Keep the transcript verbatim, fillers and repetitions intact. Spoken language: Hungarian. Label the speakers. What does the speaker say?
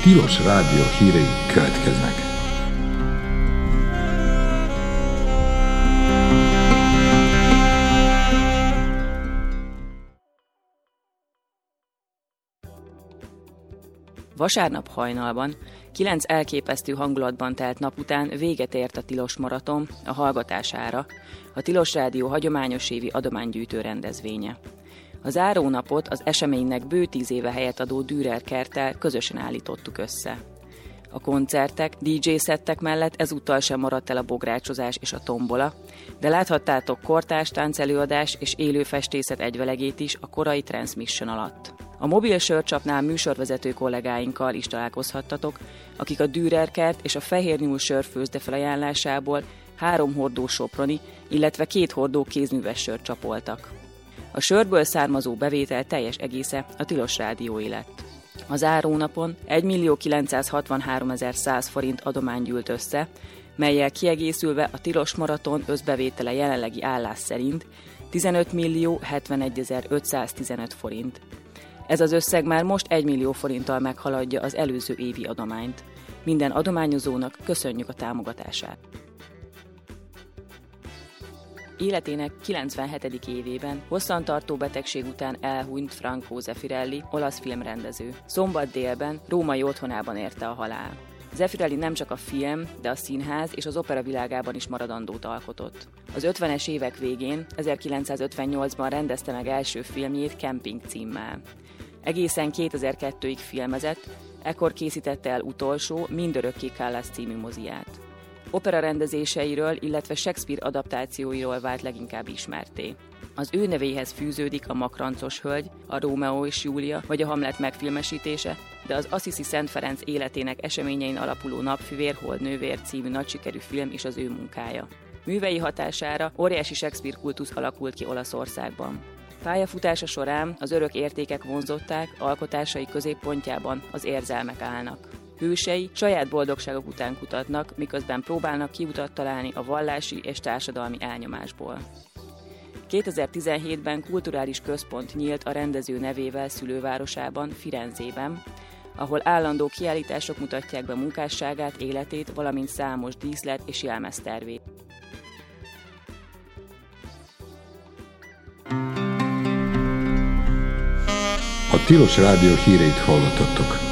Speaker 1: Tilos Rádió hírei következnek.
Speaker 2: Vasárnap hajnalban, kilenc elképesztő hangulatban telt nap után véget ért a Tilos Maraton a hallgatására, a Tilos Rádió hagyományos évi adománygyűjtő rendezvénye. A zárónapot az eseménynek bő tíz éve helyet adó Dürer kerttel közösen állítottuk össze. A koncertek, dé dzsé szettek mellett ezúttal sem maradt el a bográcsozás és a tombola, de láthattátok kortárs táncelőadás és élő festészet egyvelegét is a korai Transmission alatt. A mobil sörcsapnál műsorvezető kollégáinkkal is találkozhattatok, akik a Dürer kert és a Fehér Nyúl sörfőzde felajánlásából három hordó soproni, illetve két hordó kézműves sört csapoltak. A sörből származó bevétel teljes egésze a Tilos Rádióé lett. A zárónapon egymillió kilencszázhatvanháromezer-száz forint adomány gyűlt össze, mellyel kiegészülve a Tilos Maraton összbevétele jelenlegi állás szerint tizenötmillió hetvenegyezer-ötszáztizenöt forint. Ez az összeg már most egymillió forinttal meghaladja az előző évi adományt. Minden adományozónak köszönjük a támogatását. Életének kilencvenhetedik évében hosszantartó betegség után elhunyt Franco Zeffirelli, olasz filmrendező. Szombat délben római otthonában érte a halál. Zeffirelli nem csak a film, de a színház és az opera világában is maradandót alkotott. Az ötvenes évek végén, ezerkilencszázötvennyolcban rendezte meg első filmjét Camping címmel. Egészen kétezer-kettőig filmezett, ekkor készítette el utolsó, Mindörökké Callas című moziát. Opera rendezéseiről, illetve Shakespeare adaptációiról vált leginkább ismertté. Az ő nevéhez fűződik a Makrancos hölgy, a Rómeó és Júlia vagy a Hamlet megfilmesítése, de az Assisi Szent Ferenc életének eseményein alapuló Napfüvér, Holdnővér című nagysikerű film is az ő munkája. Művei hatására óriási Shakespeare kultusz alakult ki Olaszországban. Pályafutása során az örök értékek vonzották, alkotásai középpontjában az érzelmek állnak. Hősei saját boldogságok után kutatnak, miközben próbálnak kiutat találni a vallási és társadalmi elnyomásból. kétezer-tizenhétben kulturális központ nyílt a rendező nevével szülővárosában, Firenzében, ahol állandó kiállítások mutatják be munkásságát, életét, valamint számos díszlet és jelmeztervét.
Speaker 1: A Tilos Rádió híreit hallottattok.